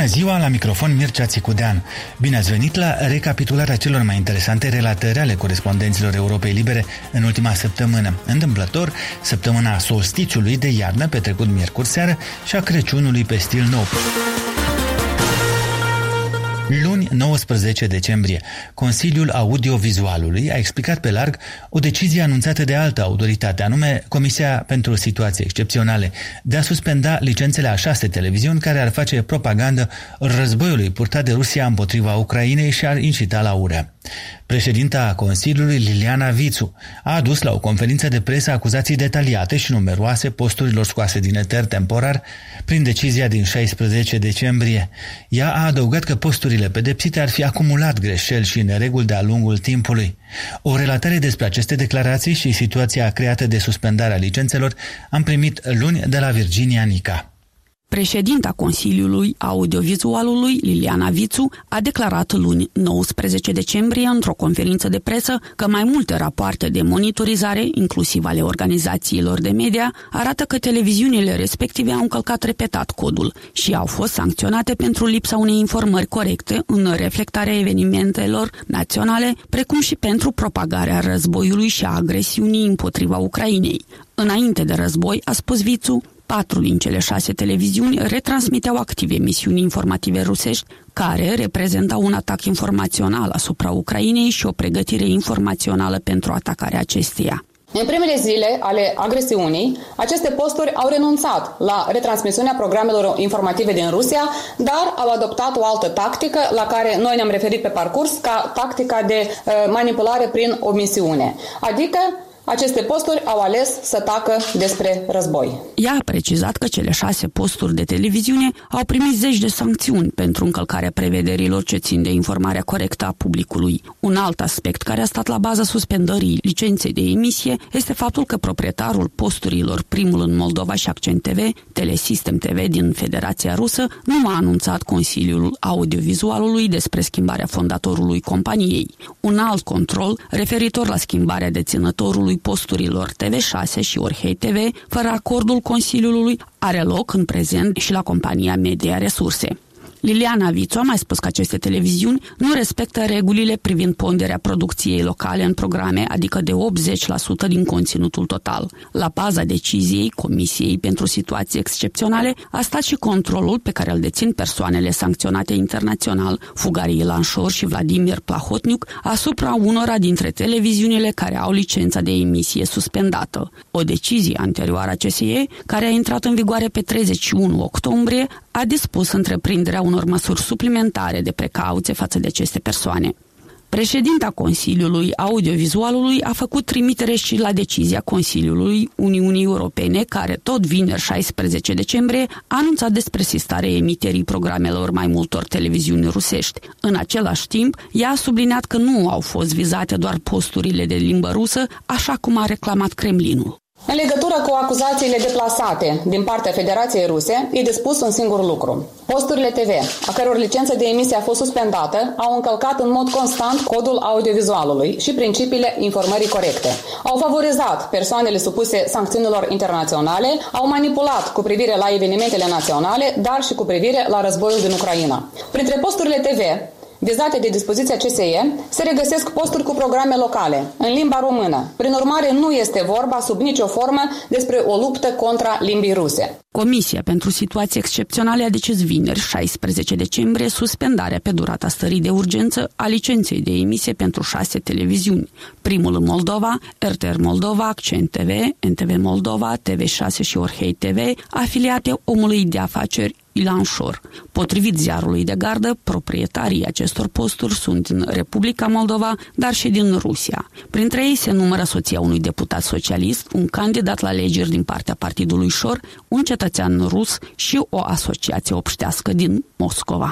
ziua, la microfon Mircea Țicudean. Bine ați venit la recapitularea celor mai interesante relatări ale corespondenților Europei Libere în ultima săptămână. Întâmplător, săptămâna solstițiului de iarnă, petrecut miercuri seară, și a Crăciunului pe stil nou. Luni, 19 decembrie, Consiliul Audiovizualului a explicat pe larg o decizie anunțată de altă autoritate, anume Comisia pentru Situații Excepționale, de a suspenda licențele a 6 televiziuni care ar face propagandă războiului purtat de Rusia împotriva Ucrainei și ar incita la ură. Președinta Consiliului, Liliana Vițu, a adus la o conferință de presă acuzații detaliate și numeroase posturilor scoase din eter temporar prin decizia din 16 decembrie. Ea a adăugat că posturile pedepsite ar fi acumulat greșeli și nereguli de-a lungul timpului. O relatare despre aceste declarații și situația creată de suspendarea licențelor am primit luni de la Virginia Nica. Președinta Consiliului Audiovizualului, Liliana Vițu, a declarat luni 19 decembrie într-o conferință de presă că mai multe rapoarte de monitorizare, inclusiv ale organizațiilor de media, arată că televiziunile respective au încălcat repetat codul și au fost sancționate pentru lipsa unei informări corecte în reflectarea evenimentelor naționale, precum și pentru propagarea războiului și a agresiunii împotriva Ucrainei. Înainte de război, a spus Vițu, 4 din cele 6 televiziuni retransmiteau activ emisiuni informative rusești care reprezentau un atac informațional asupra Ucrainei și o pregătire informațională pentru atacarea acesteia. În primele zile ale agresiunii, aceste posturi au renunțat la retransmisiunea programelor informative din Rusia, dar au adoptat o altă tactică la care noi ne-am referit pe parcurs ca tactica de manipulare prin omisiune, adică aceste posturi au ales să tacă despre război. Ea a precizat că cele 6 posturi de televiziune au primit zeci de sancțiuni pentru încălcarea prevederilor ce țin de informarea corectă a publicului. Un alt aspect care a stat la baza suspendării licenței de emisie este faptul că proprietarul posturilor Primul în Moldova și Accent TV, Telesystem TV din Federația Rusă, nu a anunțat Consiliul Audiovizualului despre schimbarea fondatorului companiei. Un alt control referitor la schimbarea deținătorului posturilor TV6 și Orhei TV, fără acordul Consiliului, are loc în prezent și la compania Media Resurse. Liliana Vițu a mai spus că aceste televiziuni nu respectă regulile privind ponderea producției locale în programe, adică de 80% din conținutul total. La baza deciziei Comisiei pentru Situații Excepționale a stat și controlul pe care îl dețin persoanele sancționate internațional, Fugarii Lanșor și Vladimir Plahotniuc, asupra unora dintre televiziunile care au licența de emisie suspendată. O decizie anterioară a CSE, care a intrat în vigoare pe 31 octombrie, a dispus întreprinderea unor măsuri suplimentare de precauție față de aceste persoane. Președinta Consiliului Audiovizualului a făcut trimitere și la decizia Consiliului Uniunii Europene, care tot vineri 16 decembrie a anunțat despre sistarea emiterii programelor mai multor televiziuni rusești. În același timp, ea a subliniat că nu au fost vizate doar posturile de limbă rusă, așa cum a reclamat Kremlinul. În legătură cu acuzațiile deplasate din partea Federației Ruse, e de spus un singur lucru. Posturile TV, a căror licență de emisie a fost suspendată, au încălcat în mod constant codul audiovizualului și principiile informării corecte. Au favorizat persoanele supuse sancțiunilor internaționale, au manipulat cu privire la evenimentele naționale, dar și cu privire la războiul din Ucraina. Printre posturile TV vizate de dispoziția CSE, se regăsesc posturi cu programe locale, în limba română. Prin urmare, nu este vorba sub nicio formă despre o luptă contra limbii ruse. Comisia pentru Situații Excepționale a decis vineri, 16 decembrie, suspendarea pe durata stării de urgență a licenței de emisie pentru 6 televiziuni. Primul în Moldova, RTR Moldova, Accent TV, NTV Moldova, TV6 și Orhei TV, afiliate omului de afaceri Ilanșor. Potrivit ziarului de gardă, proprietarii acestor posturi sunt din Republica Moldova, dar și din Rusia. Printre ei se numără soția unui deputat socialist, un candidat la alegeri din partea partidului Șor, un cetățean rus și o asociație obștească din Moscova.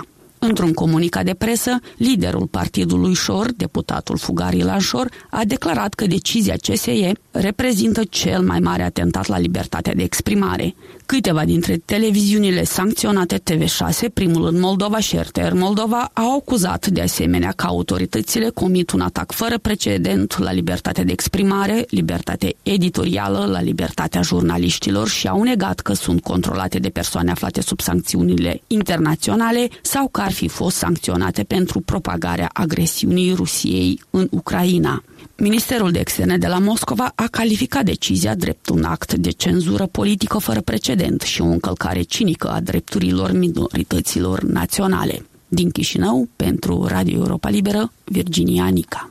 Într-un comunicat de presă, liderul partidului Șor, deputatul Fugar Ilan Șor, a declarat că decizia CSE reprezintă cel mai mare atentat la libertatea de exprimare. Câteva dintre televiziunile sancționate TV6, primul în Moldova și RTR Moldova, au acuzat de asemenea că autoritățile comit un atac fără precedent la libertatea de exprimare, libertatea editorială, la libertatea jurnaliștilor și au negat că sunt controlate de persoane aflate sub sancțiunile internaționale sau că ar fi fost sancționate pentru propagarea agresiunii Rusiei în Ucraina. Ministerul de Externe de la Moscova a calificat decizia drept un act de cenzură politică fără precedent și o încălcare cinică a drepturilor minorităților naționale. Din Chișinău, pentru Radio Europa Liberă, Virginia Nica.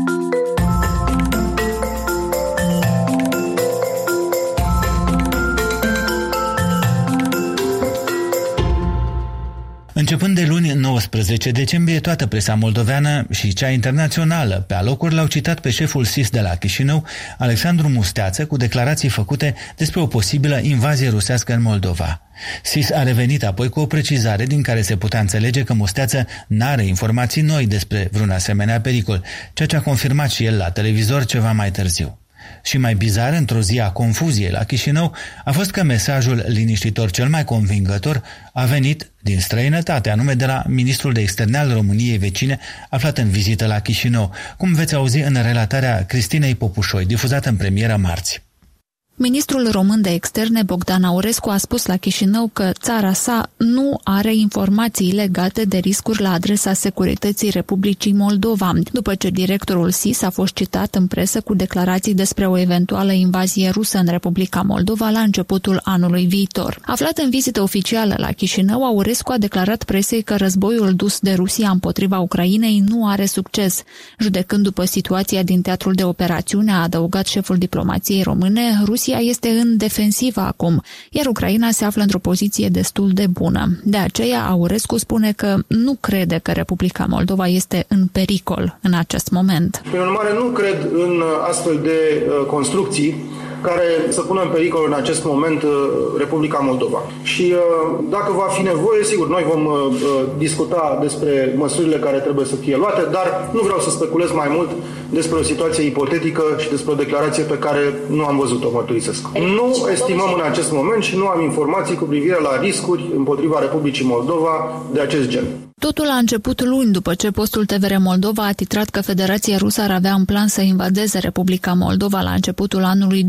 Începând de luni 19 decembrie, toată presa moldoveană și cea internațională pe alocuri l-au citat pe șeful SIS de la Chișinău, Alexandru Musteață, cu declarații făcute despre o posibilă invazie rusească în Moldova. SIS a revenit apoi cu o precizare din care se putea înțelege că Musteață n-are informații noi despre vreun asemenea pericol, ceea ce a confirmat și el la televizor ceva mai târziu. Și mai bizar, într-o zi a confuziei la Chișinău, a fost că mesajul liniștitor cel mai convingător a venit din străinătate, anume de la ministrul de externe al României vecine, aflat în vizită la Chișinău, cum veți auzi în relatarea Cristinei Popușoi, difuzată în premieră marți. Ministrul român de externe, Bogdan Aurescu, a spus la Chișinău că țara sa nu are informații legate de riscuri la adresa securității Republicii Moldova, după ce directorul SIS a fost citat în presă cu declarații despre o eventuală invazie rusă în Republica Moldova la începutul anului viitor. Aflat în vizită oficială la Chișinău, Aurescu a declarat presei că războiul dus de Rusia împotriva Ucrainei nu are succes. Judecând după situația din teatrul de operațiune, a adăugat șeful diplomației române, Rusia este în defensivă acum, iar Ucraina se află într-o poziție destul de bună. De aceea, Aurescu spune că nu crede că Republica Moldova este în pericol în acest moment. Prin urmare, nu cred în astfel de construcții care să pună în pericol în acest moment Republica Moldova. Și dacă va fi nevoie, sigur, noi vom discuta despre măsurile care trebuie să fie luate, dar nu vreau să speculez mai mult despre o situație ipotetică și despre o declarație pe care nu am văzut-o, mărturisesc. Nu estimăm în acest moment și nu am informații cu privire la riscuri împotriva Republicii Moldova de acest gen. Totul a început luni după ce postul TVR Moldova a titrat că Federația Rusă ar avea în plan să invadeze Republica Moldova la începutul anului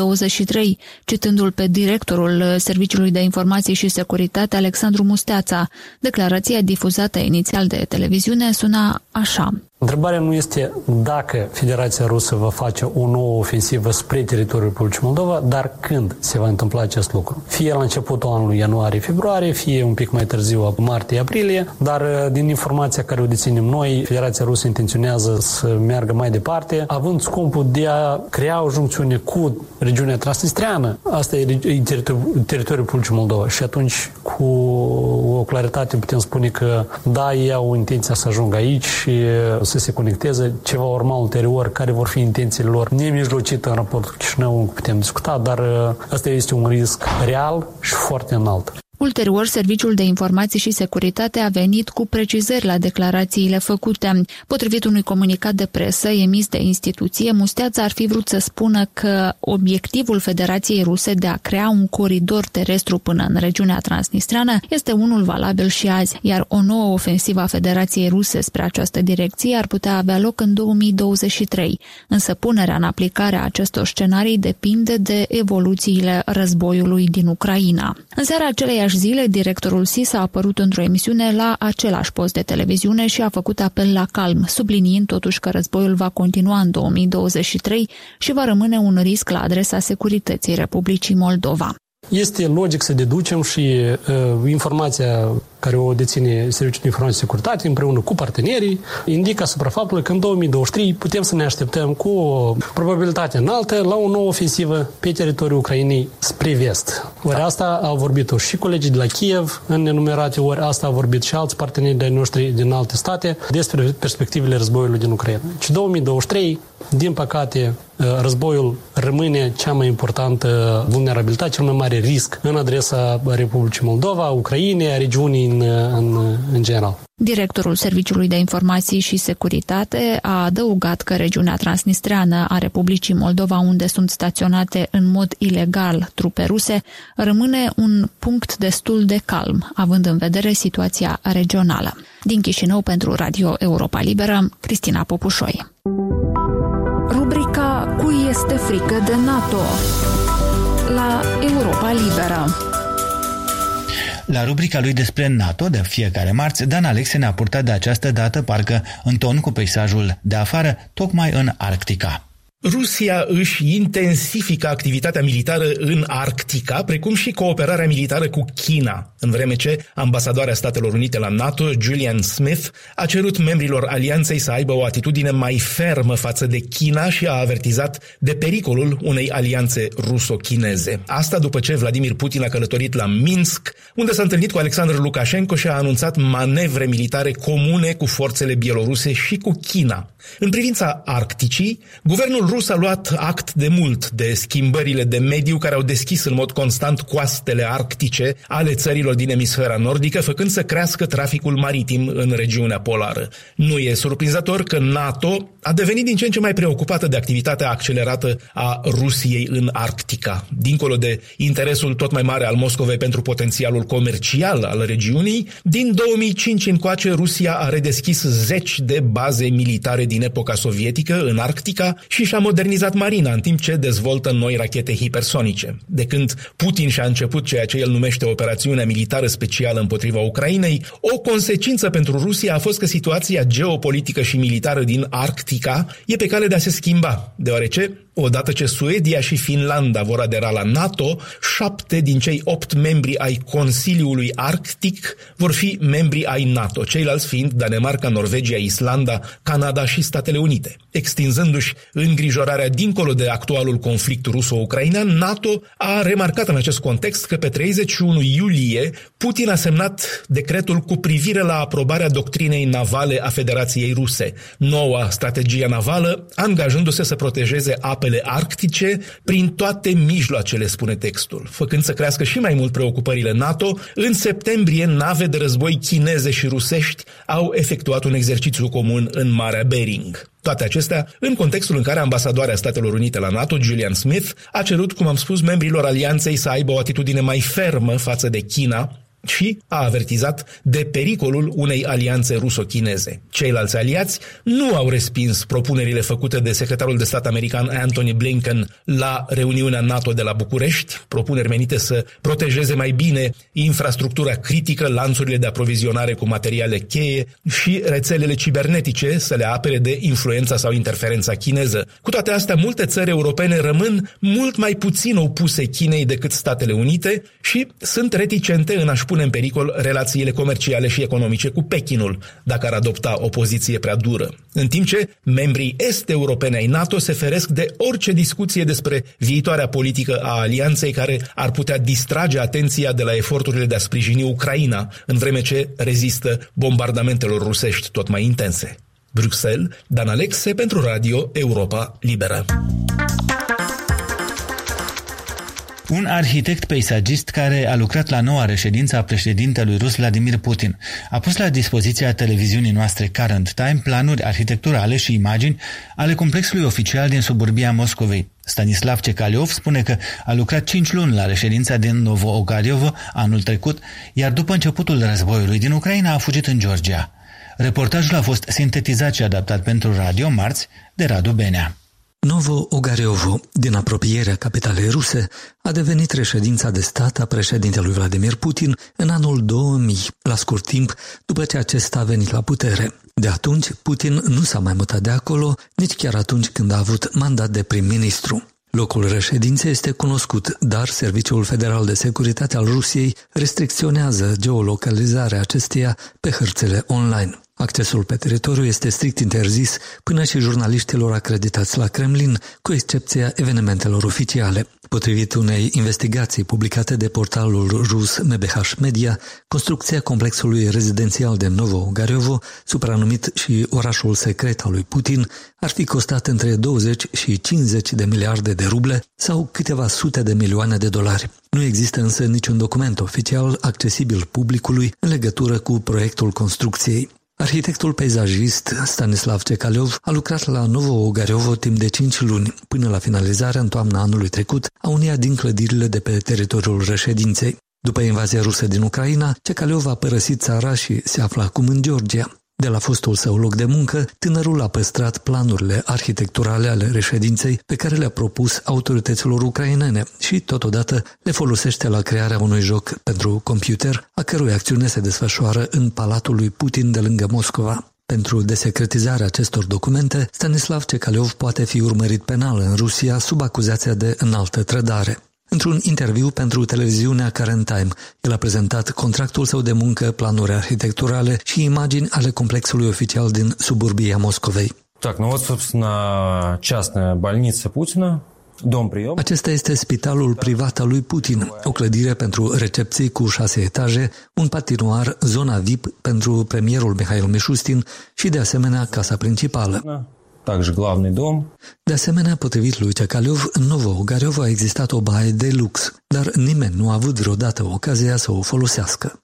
2023, citându-l pe directorul Serviciului de Informații și Securitate, Alexandru Musteața. Declarația difuzată inițial de televiziune suna așa. Întrebarea nu este dacă Federația Rusă va face o nouă ofensivă spre teritoriul Republicii Moldova, dar când se va întâmpla acest lucru. Fie la începutul anului ianuarie-februarie, fie un pic mai târziu, martie-aprilie, dar din informația care o deținem noi, Federația Rusă intenționează să meargă mai departe, având scopul de a crea o juncțiune cu regiunea transnistreană. Asta e teritoriul Republicii Moldova și atunci cu o claritate putem spune că da, ei au intenția să ajungă aici și să se conecteze, ce va urma ulterior, care vor fi intențiile lor nemijlocit în raport cu Chișinău, putem discuta, dar asta este un risc real și foarte înalt. Ulterior, Serviciul de Informații și Securitate a venit cu precizări la declarațiile făcute. Potrivit unui comunicat de presă emis de instituție, Musteața ar fi vrut să spună că obiectivul Federației Ruse de a crea un coridor terestru până în regiunea transnistreană este unul valabil și azi, iar o nouă ofensivă a Federației Ruse spre această direcție ar putea avea loc în 2023. Însă punerea în aplicare a acestor scenarii depinde de evoluțiile războiului din Ucraina. În seara aceleiași zile, directorul SIS a apărut într-o emisiune la același post de televiziune și a făcut apel la calm, subliniind totuși că războiul va continua în 2023 și va rămâne un risc la adresa securității Republicii Moldova. Este logic să deducem și informația care o deține Serviciul de Informații și Securitate împreună cu partenerii indică asupra faptului că în 2023 putem să ne așteptăm cu o probabilitate înaltă la o nouă ofensivă pe teritoriul Ucrainei spre vest. Ori asta au vorbit și colegii de la Kiev în enumerate ori, asta au vorbit și alți parteneri de noștri din alte state despre perspectivele războiului din Ucraina. Și 2023 din păcate, războiul rămâne cea mai importantă vulnerabilitate, cel mai mare risc în adresa Republicii Moldova, Ucrainei, a regiunii în general. Directorul Serviciului de Informații și Securitate a adăugat că regiunea transnistreană a Republicii Moldova, unde sunt staționate în mod ilegal trupe ruse, rămâne un punct destul de calm, având în vedere situația regională. Din Chișinău pentru Radio Europa Liberă, Cristina Popușoi. Rubrica Cui este frică de NATO? La Europa Liberă. La rubrica lui despre NATO de fiecare marți, Dan Alexe ne-a purtat de această dată parcă în ton cu peisajul de afară, tocmai în Arctica. Rusia își intensifică activitatea militară în Arctica, precum și cooperarea militară cu China, în vreme ce ambasadoarea Statelor Unite la NATO, Julian Smith, a cerut membrilor alianței să aibă o atitudine mai fermă față de China și a avertizat de pericolul unei alianțe ruso-chineze. Asta după ce Vladimir Putin a călătorit la Minsk, unde s-a întâlnit cu Alexandru Lukashenko și a anunțat manevre militare comune cu forțele bieloruse și cu China. În privința Arcticii, guvernul rus a luat act de mult de schimbările de mediu care au deschis în mod constant coastele arctice ale țărilor din emisfera nordică, făcând să crească traficul maritim în regiunea polară. Nu e surprinzător că NATO a devenit din ce în ce mai preocupată de activitatea accelerată a Rusiei în Arctica. Dincolo de interesul tot mai mare al Moscovei pentru potențialul comercial al regiunii, din 2005 încoace Rusia a redeschis zeci de baze militare din epoca sovietică în Arctica și și-a modernizat marina, în timp ce dezvoltă noi rachete hipersonice. De când Putin și-a început ceea ce el numește operațiunea militară specială împotriva Ucrainei, o consecință pentru Rusia a fost că situația geopolitică și militară din Arctica e pe cale de a se schimba, deoarece odată ce Suedia și Finlanda vor adera la NATO, 7 din cei 8 membri ai Consiliului Arctic vor fi membri ai NATO, ceilalți fiind Danemarca, Norvegia, Islanda, Canada și Statele Unite. Extinzându-și îngrijorarea dincolo de actualul conflict ruso-ucrainean, NATO a remarcat în acest context că pe 31 iulie Putin a semnat decretul cu privire la aprobarea doctrinei navale a Federației Ruse, noua strategie navală, angajându-se să protejeze apele arctice prin toate mijloacele, spune textul. Făcând să crească și mai mult preocupările NATO, în septembrie nave de război chineze și rusești au efectuat un exercițiu comun în Marea Bering. Toate acestea în contextul în care ambasadoarea Statelor Unite la NATO, Julian Smith, a cerut, cum am spus, membrilor alianței să aibă o atitudine mai fermă față de China și a avertizat de pericolul unei alianțe ruso-chineze. Ceilalți aliați nu au respins propunerile făcute de secretarul de stat american Antony Blinken la reuniunea NATO de la București, propuneri menite să protejeze mai bine infrastructura critică, lanțurile de aprovizionare cu materiale cheie și rețelele cibernetice, să le apere de influența sau interferența chineză. Cu toate astea, multe țări europene rămân mult mai puțin opuse Chinei decât Statele Unite și sunt reticente în a-și pune în pericol relațiile comerciale și economice cu Pechinul, dacă ar adopta o poziție prea dură. În timp ce membrii est-europene ai NATO se feresc de orice discuție despre viitoarea politică a alianței care ar putea distrage atenția de la eforturile de a sprijini Ucraina, în vreme ce rezistă bombardamentelor rusești tot mai intense. Bruxelles, Dan Alexe pentru Radio Europa Liberă. Un arhitect peisagist care a lucrat la noua reședință a președintelui rus Vladimir Putin a pus la dispoziția televiziunii noastre Current Time planuri arhitecturale și imagini ale complexului oficial din suburbia Moscovei. Stanislav Cecaliov spune că a lucrat 5 luni la reședința din Novo-Ogariovo anul trecut, iar după începutul războiului din Ucraina a fugit în Georgia. Reportajul a fost sintetizat și adaptat pentru radio marți de Radu Benea. Novo-Ogariovo, din apropierea capitalei ruse, a devenit reședința de stat a președintelui Vladimir Putin în anul 2000, la scurt timp după ce acesta a venit la putere. De atunci, Putin nu s-a mai mutat de acolo, nici chiar atunci când a avut mandat de prim-ministru. Locul reședinței este cunoscut, dar Serviciul Federal de Securitate al Rusiei restricționează geolocalizarea acesteia pe hărțile online. Accesul pe teritoriu este strict interzis până și jurnaliștilor acreditați la Kremlin, cu excepția evenimentelor oficiale. Potrivit unei investigații publicate de portalul rus MBH Media, construcția complexului rezidențial de Novo-Gariovo, supranumit și orașul secret al lui Putin, ar fi costat între 20 și 50 de miliarde de ruble sau câteva sute de milioane de dolari. Nu există însă niciun document oficial accesibil publicului în legătură cu proiectul construcției. Arhitectul peisajist Stanislav Cecaleov a lucrat la Novo-Gariovo timp de 5 luni, până la finalizarea în toamna anului trecut a uneia din clădirile de pe teritoriul reședinței. După invazia rusă din Ucraina, Cecaleov a părăsit țara și se află acum în Georgia. De la fostul său loc de muncă, tânărul a păstrat planurile arhitecturale ale reședinței pe care le-a propus autorităților ucrainene și, totodată, le folosește la crearea unui joc pentru computer, a cărui acțiune se desfășoară în palatul lui Putin de lângă Moscova. Pentru desecretizarea acestor documente, Stanislav Cecaleov poate fi urmărit penal în Rusia sub acuzația de înaltă trădare. Într-un interviu pentru televiziunea Current Time, el a prezentat contractul său de muncă, planuri arhitecturale și imagini ale complexului oficial din suburbia Moscovei. Acesta este spitalul privat al lui Putin, o clădire pentru recepții cu 6 etaje, un patinoar, zona VIP pentru premierul Mihail Mishustin și, de asemenea, casa principală. De asemenea, potrivit lui Cecaleov, în Novo-Gariovo a existat o baie de lux, dar nimeni nu a avut vreodată ocazia să o folosească.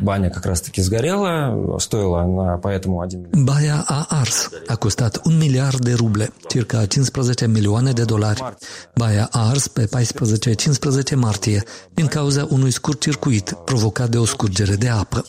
Baia a ars. A costat 1 miliard de ruble, circa 15 milioane de dolari. Baia a ars pe 14-15 martie, din cauza unui scurt circuit provocat de o scurgere de apă.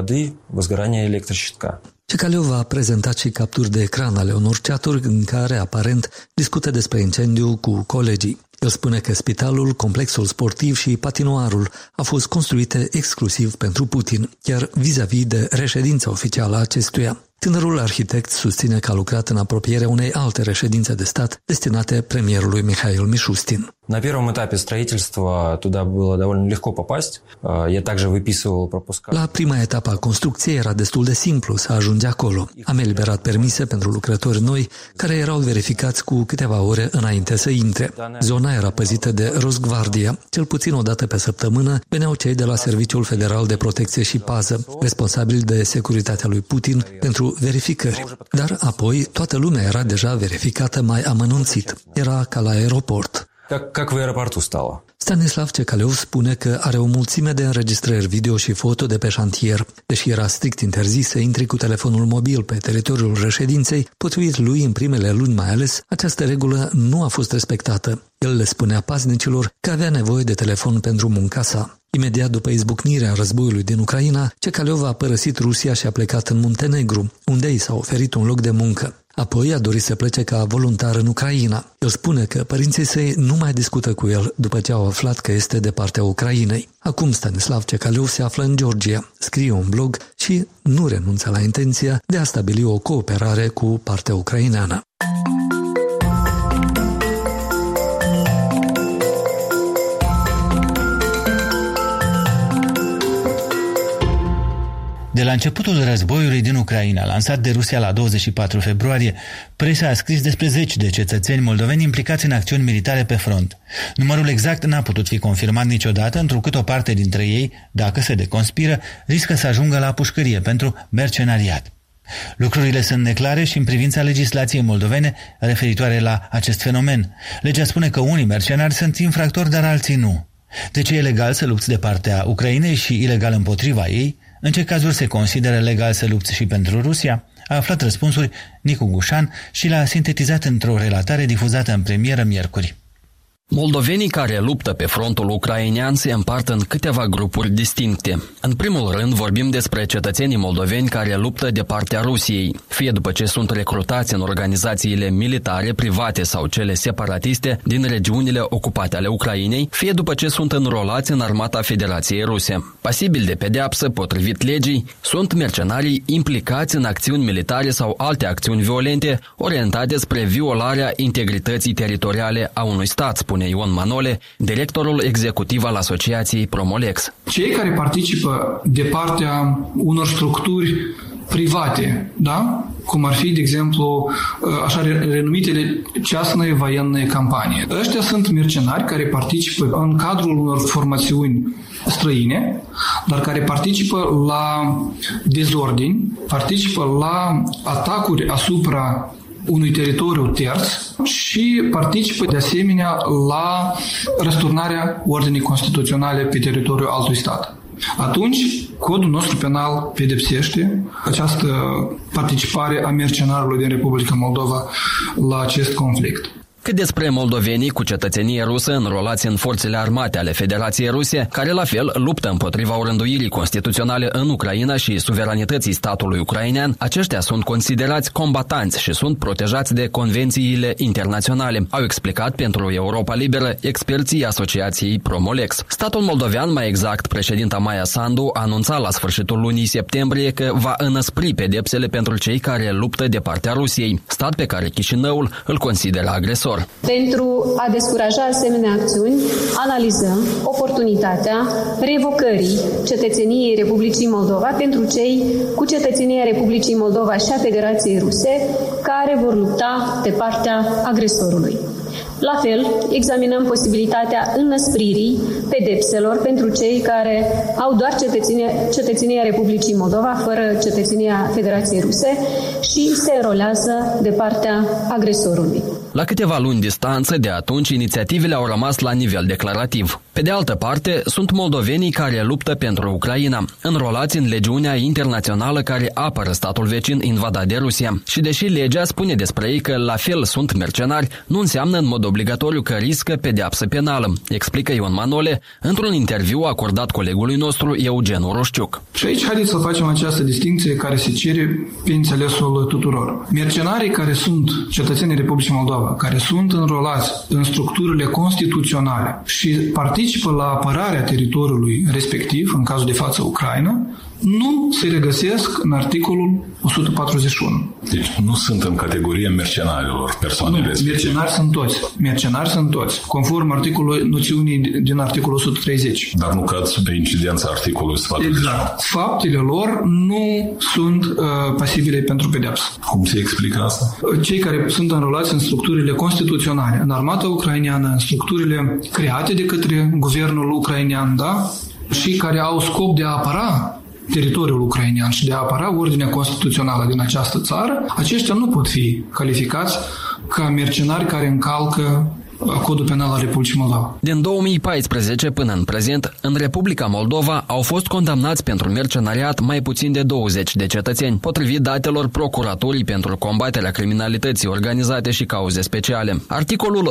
Cecaleov a prezentat și capturi de ecran ale unor chaturi în care, aparent, discută despre incendiu cu colegii. El spune că spitalul, complexul sportiv și patinoarul au fost construite exclusiv pentru Putin, chiar vis-a-vis de reședința oficială a acestuia. Tânărul arhitect susține că a lucrat în apropierea unei alte reședințe de stat destinate premierului Mihail Mishustin. На первом этапе строительства туда было довольно легко попасть. Я также выписывал пропуска. La prima etapă a construcției era destul de simplu să ajungi acolo. Am eliberat permise pentru lucrători noi care erau verificați cu câteva ore înainte să intre. Zona era păzită de Rosgvardia. Cel puțin o dată pe săptămână veneau cei de la Serviciul Federal de Protecție și Pază, responsabili de securitatea lui Putin, pentru verificări. Dar apoi toată lumea era deja verificată mai amănunțit. Era ca la aeroport. Как в аэропорту стало. Stanislav Cecaleov spune că are o mulțime de înregistrări video și foto de pe șantier. Deși era strict interzis să intri cu telefonul mobil pe teritoriul reședinței, potrivit lui în primele luni mai ales, această regulă nu a fost respectată. El le spunea paznicilor că avea nevoie de telefon pentru munca sa. Imediat după izbucnirea războiului din Ucraina, Cecaleov a părăsit Rusia și a plecat în Muntenegru, unde i s-a oferit un loc de muncă. Apoi a dorit să plece ca voluntar în Ucraina. El spune că părinții săi nu mai discută cu el după ce au aflat că este de partea Ucrainei. Acum Stanislav Cecaleov se află în Georgia, scrie un blog și nu renunță la intenția de a stabili o cooperare cu partea ucraineană. De la începutul războiului din Ucraina, lansat de Rusia la 24 februarie, presa a scris despre 10 de cetățeni moldoveni implicați în acțiuni militare pe front. Numărul exact n-a putut fi confirmat niciodată, întrucât o parte dintre ei, dacă se deconspiră, riscă să ajungă la pușcărie pentru mercenariat. Lucrurile sunt neclare și în privința legislației moldovene referitoare la acest fenomen. Legea spune că unii mercenari sunt infractori, dar alții nu. De ce e legal să lupți de partea Ucrainei și ilegal împotriva ei? În ce cazuri se consideră legal să lupți și pentru Rusia? A aflat răspunsuri Nicu Gușan și l-a sintetizat într-o relatare difuzată în premieră miercuri. Moldovenii care luptă pe frontul ucrainean se împart în câteva grupuri distincte. În primul rând vorbim despre cetățenii moldoveni care luptă de partea Rusiei, fie după ce sunt recrutați în organizațiile militare, private sau cele separatiste din regiunile ocupate ale Ucrainei, fie după ce sunt înrolați în armata Federației Ruse. Pasibili de pedeapsă, potrivit legii, sunt mercenarii implicați în acțiuni militare sau alte acțiuni violente orientate spre violarea integrității teritoriale a unui stat, spune Ion Manole, directorul executiv al asociației Promolex. Cei care participă de partea unor structuri private, da? Cum ar fi, de exemplu, așa renumitele частные военные campanii. Ăștia sunt mercenari care participă în cadrul unor formațiuni străine, dar care participă la dezordini, participă la atacuri asupra unui teritoriu terț și participă de asemenea la răsturnarea ordinii constituționale pe teritoriul altui stat. Atunci, codul nostru penal pedepsește această participare a mercenarilor din Republica Moldova la acest conflict. Cât despre moldovenii cu cetățenie rusă înrolați în forțele armate ale Federației Ruse, care la fel luptă împotriva orânduirii constituționale în Ucraina și suveranității statului ucrainean, aceștia sunt considerați combatanți și sunt protejați de convențiile internaționale, au explicat pentru Europa Liberă experții Asociației Promolex. Statul moldovean, mai exact președinta Maia Sandu, anunța la sfârșitul lunii septembrie că va înăspri pedepsele pentru cei care luptă de partea Rusiei, stat pe care Chișinăul îl consideră agresor. Pentru a descuraja asemenea acțiuni, analizăm oportunitatea revocării cetățeniei Republicii Moldova pentru cei cu cetățenia Republicii Moldova și a Federației Ruse care vor lupta de partea agresorului. La fel, examinăm posibilitatea înăspririi pedepselor pentru cei care au doar cetățenia Republicii Moldova fără cetățenia Federației Ruse și se înrolează de partea agresorului. La câteva luni distanță de atunci, inițiativele au rămas la nivel declarativ. Pe de altă parte, sunt moldovenii care luptă pentru Ucraina, înrolați în legiunea internațională care apără statul vecin invadat de Rusia. Și deși legea spune despre ei că la fel sunt mercenari, nu înseamnă în mod obligatoriu că riscă pedeapsă penală, explică Ion Manole într-un interviu acordat colegului nostru Eugen Uroșciuc. Și aici haideți să facem această distinție care se cere pe înțelesul tuturor. Mercenarii care sunt cetățenii Republicii Moldova, care sunt înrolați în structurile constituționale și participă la apărarea teritoriului respectiv, în cazul de față Ucraina, nu se regăsesc în articolul 141. Deci nu sunt în categoria mercenarilor persoanele respective. Mercenari sunt toți, conform noțiunii din articolul 130. Dar nu cad sub incidența articolului 141. Exact. Faptele lor nu sunt pasibile pentru pedeapsă. Cum se explică asta? Cei care sunt înrolați în structurile constituționale, în armata ucraineană, în structurile create de către guvernul ucrainean, da? Și care au scop de a apăra teritoriul ucrainean și de a apăra ordinea constituțională din această țară, aceștia nu pot fi calificați ca mercenari care încalcă Codul Penal al Republicii Moldova. Din 2014 până în prezent, în Republica Moldova au fost condamnați pentru mercenariat mai puțin de 20 de cetățeni, potrivit datelor Procuraturii pentru combaterea criminalității organizate și cauze speciale. Articolul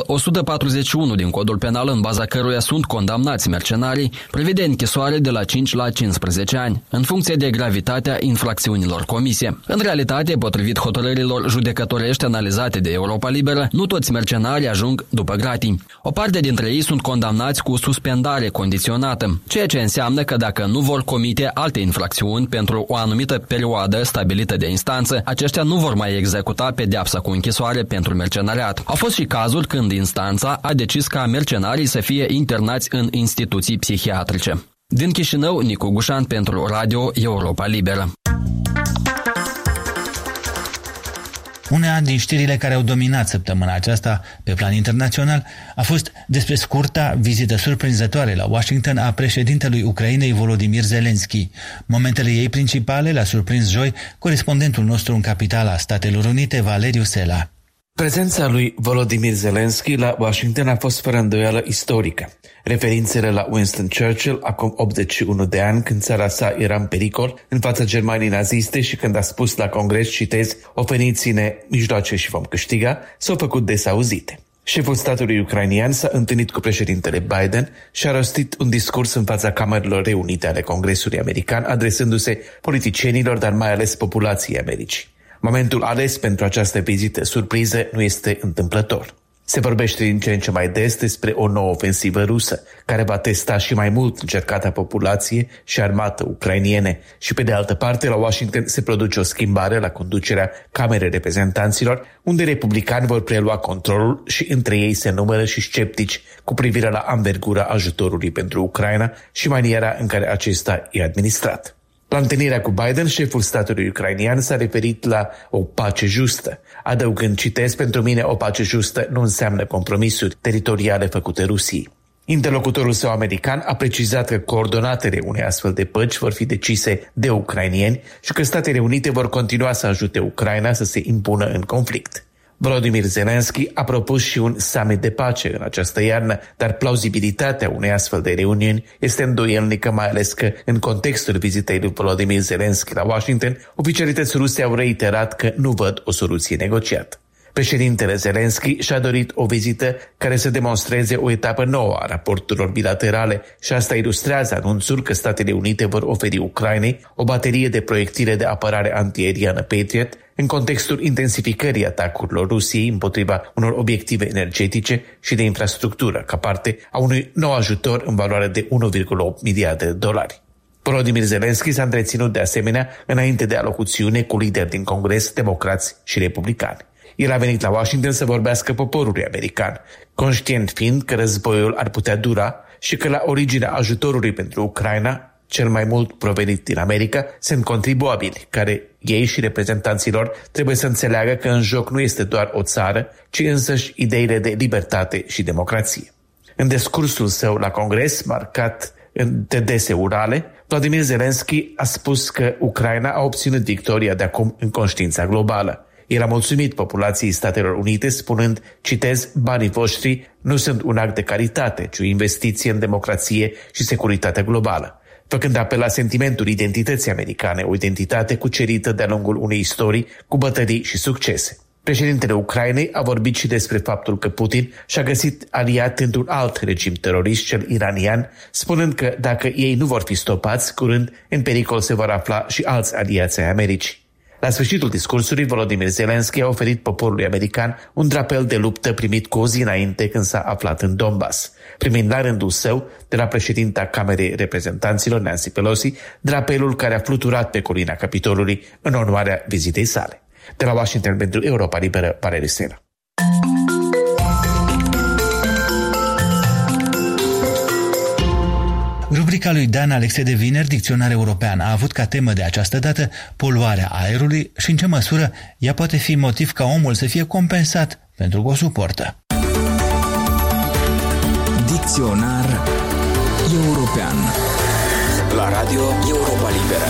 141 din Codul Penal, în baza căruia sunt condamnați mercenarii, prevede închisoare de la 5 la 15 ani, în funcție de gravitatea infracțiunilor comise. În realitate, potrivit hotărârilor judecătorești analizate de Europa Liberă, nu toți mercenarii ajung după gratii. O parte dintre ei sunt condamnați cu suspendare condiționată, ceea ce înseamnă că dacă nu vor comite alte infracțiuni pentru o anumită perioadă stabilită de instanță, aceștia nu vor mai executa pedeapsa cu închisoare pentru mercenariat. Au fost și cazuri când instanța a decis ca mercenarii să fie internați în instituții psihiatrice. Din Chișinău, Nicu Gușan pentru Radio Europa Liberă. Una din știrile care au dominat săptămâna aceasta pe plan internațional a fost despre scurta vizită surprinzătoare la Washington a președintelui Ucrainei Volodymyr Zelensky. Momentele ei principale l-a surprins joi corespondentul nostru în capitala Statelor Unite, Valeriu Sela. Prezența lui Volodymyr Zelensky la Washington a fost fără îndoială istorică. Referințele la Winston Churchill, acum 81 de ani, când țara sa era în pericol în fața Germaniei naziste și când a spus la Congres, citez, oferiți-ne mijloace și vom câștiga, s-au făcut des auzite. Șeful statului ucrainian s-a întâlnit cu președintele Biden și a rostit un discurs în fața camerelor reunite ale Congresului American, adresându-se politicienilor, dar mai ales populației Americii. Momentul ales pentru această vizită surpriză nu este întâmplător. Se vorbește din ce în ce mai des despre o nouă ofensivă rusă, care va testa și mai mult încercata populație și armată ucrainiene. Și pe de altă parte, la Washington se produce o schimbare la conducerea Camerei Reprezentanților, unde republicani vor prelua controlul și între ei se numără și sceptici cu privire la anvergura ajutorului pentru Ucraina și maniera în care acesta e administrat. La întâlnirea cu Biden, șeful statului ucrainian s-a referit la o pace justă, adăugând, citez, pentru mine o pace justă nu înseamnă compromisuri teritoriale făcute Rusiei. Interlocutorul său american a precizat că coordonatele unei astfel de păci vor fi decise de ucrainieni și că Statele Unite vor continua să ajute Ucraina să se impună în conflict. Volodymyr Zelensky a propus și un summit de pace în această iarnă, dar plauzibilitatea unei astfel de reuniuni este îndoielnică, mai ales că, în contextul vizitei lui Volodymyr Zelensky la Washington, oficialități ruse au reiterat că nu văd o soluție negociată. Președintele Zelensky și-a dorit o vizită care să demonstreze o etapă nouă a raporturilor bilaterale și asta ilustrează anunțul că Statele Unite vor oferi Ucrainei o baterie de proiectile de apărare antiaeriană Patriot în contextul intensificării atacurilor Rusiei împotriva unor obiective energetice și de infrastructură ca parte a unui nou ajutor în valoare de 1,8 miliarde de dolari. Volodymyr Zelensky s-a întreținut de asemenea înainte de alocuțiune cu lideri din Congres, democrați și republicani. El a venit la Washington să vorbească poporului american, conștient fiind că războiul ar putea dura și că la originea ajutorului pentru Ucraina, cel mai mult provenit din America, sunt contribuabili, care ei și reprezentanților trebuie să înțeleagă că în joc nu este doar o țară, ci însăși ideile de libertate și democrație. În discursul său la Congres, marcat de deseurale, Volodymyr Zelensky a spus că Ucraina a obținut victoria de acum în conștiința globală. El a mulțumit populației Statelor Unite spunând, citez, banii voștri nu sunt un act de caritate, ci o investiție în democrație și securitatea globală, făcând apel la sentimentul identității americane, o identitate cucerită de-a lungul unei istorii cu bătălii și succese. Președintele Ucrainei a vorbit și despre faptul că Putin și-a găsit aliat într-un alt regim terorist, cel iranian, spunând că dacă ei nu vor fi stopați, curând în pericol se vor afla și alți aliați ai Americii. La sfârșitul discursului, Volodymyr Zelensky a oferit poporului american un drapel de luptă primit cu o zi înainte când s-a aflat în Donbass, primind la rândul său, de la președinta Camerei Reprezentanților, Nancy Pelosi, drapelul care a fluturat pe colina Capitolului în onoarea vizitei sale. De la Washington pentru Europa Liberă, Valerii Sena. Rubrica lui Dan Alexe de vineri, Dicționar European, a avut ca temă de această dată poluarea aerului și în ce măsură ea poate fi motiv ca omul să fie compensat pentru că o suportă. Dicționar European la Radio Europa Liberă.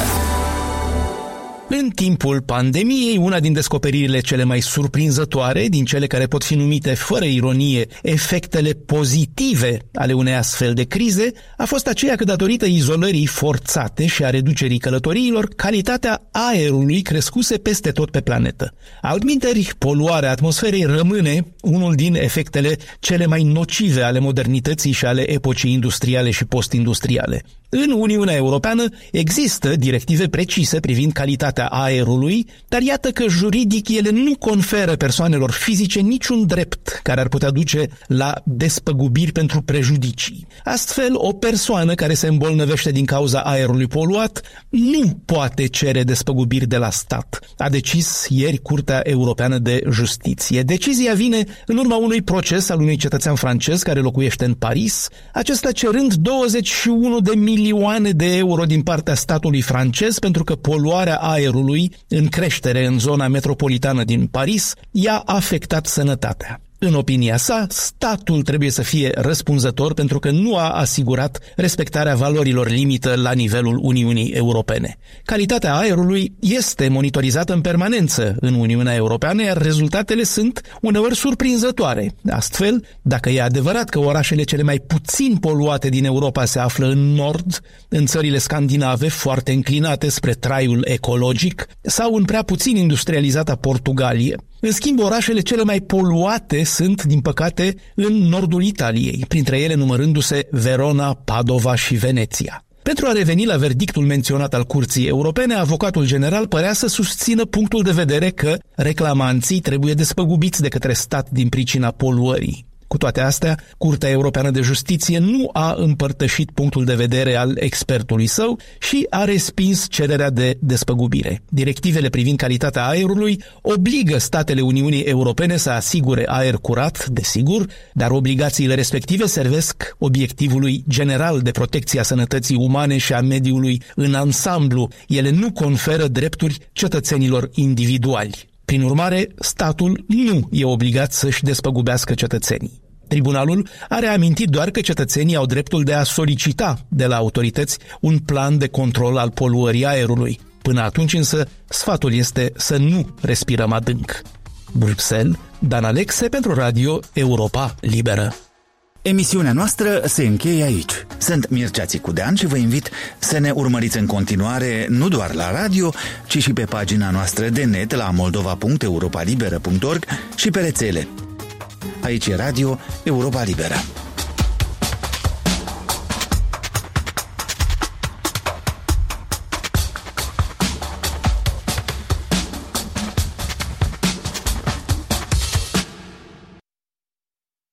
În timpul pandemiei, una din descoperirile cele mai surprinzătoare, din cele care pot fi numite fără ironie efectele pozitive ale unei astfel de crize, a fost aceea că datorită izolării forțate și a reducerii călătoriilor, calitatea aerului crescuse peste tot pe planetă. Altminteri, poluarea atmosferei rămâne unul din efectele cele mai nocive ale modernității și ale epocii industriale și postindustriale. În Uniunea Europeană există directive precise privind calitatea aerului, dar iată că juridic ele nu conferă persoanelor fizice niciun drept care ar putea duce la despăgubiri pentru prejudicii. Astfel, o persoană care se îmbolnăvește din cauza aerului poluat nu poate cere despăgubiri de la stat, a decis ieri Curtea Europeană de Justiție. Decizia vine în urma unui proces al unui cetățean francez care locuiește în Paris, acesta cerând 21 de milioane de euro din partea statului francez pentru că poluarea aerului în creștere în zona metropolitană din Paris i-a afectat sănătatea. În opinia sa, statul trebuie să fie răspunzător pentru că nu a asigurat respectarea valorilor limită la nivelul Uniunii Europene. Calitatea aerului este monitorizată în permanență în Uniunea Europeană, iar rezultatele sunt uneori surprinzătoare. Astfel, dacă e adevărat că orașele cele mai puțin poluate din Europa se află în nord, în țările scandinave foarte înclinate spre traiul ecologic, sau în prea puțin industrializata Portugalie, în schimb, orașele cele mai poluate sunt, din păcate, în nordul Italiei, printre ele numărându-se Verona, Padova și Veneția. Pentru a reveni la verdictul menționat al Curții Europene, avocatul general părea să susțină punctul de vedere că reclamanții trebuie despăgubiți de către stat din pricina poluării. Cu toate astea, Curtea Europeană de Justiție nu a împărtășit punctul de vedere al expertului său și a respins cererea de despăgubire. Directivele privind calitatea aerului obligă statele Uniunii Europene să asigure aer curat, desigur, dar obligațiile respective servesc obiectivului general de protecție a sănătății umane și a mediului în ansamblu. Ele nu conferă drepturi cetățenilor individuali. Prin urmare, statul nu e obligat să-și despăgubească cetățenii. Tribunalul a reamintit doar că cetățenii au dreptul de a solicita de la autorități un plan de control al poluării aerului. Până atunci însă, sfatul este să nu respirăm adânc. Bruxelles, Dan Alexe pentru Radio Europa Liberă. Emisiunea noastră se încheie aici. Sunt Mircea Țicudean și vă invit să ne urmăriți în continuare nu doar la radio, ci și pe pagina noastră de net la moldova.europalibera.org și pe rețele. Aici e Radio Europa Liberă.